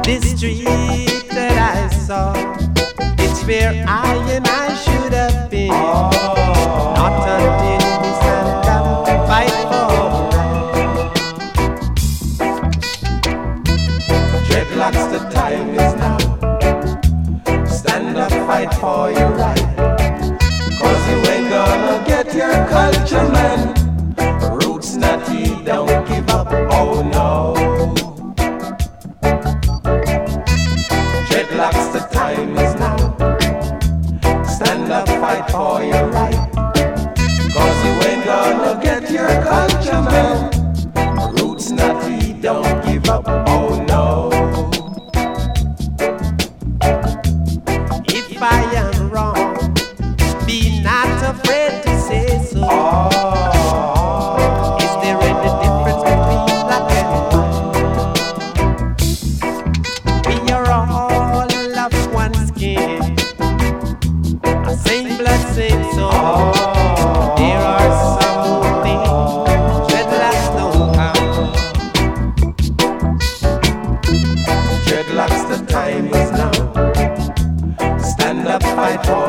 This street that I saw, it's where I should have been. Not until we stand up to fight for right. Dreadlocks, the time is now. Stand up, fight for your right. 'Cause you ain't gonna get your culture, man. Roots natty, don't give up, oh no. Dreadlocks, the time is now. Stand up, fight for your right. 'Cause you ain't gonna get your culture, man. Roots natty, don't give up, oh no. If I am wrong, be not afraid to say so. Is there any difference between black and white? We are all of one skin, a same blood, same soul. There are some things dreadlocks don't count. Dreadlocks, the time is now. Stand up, fight for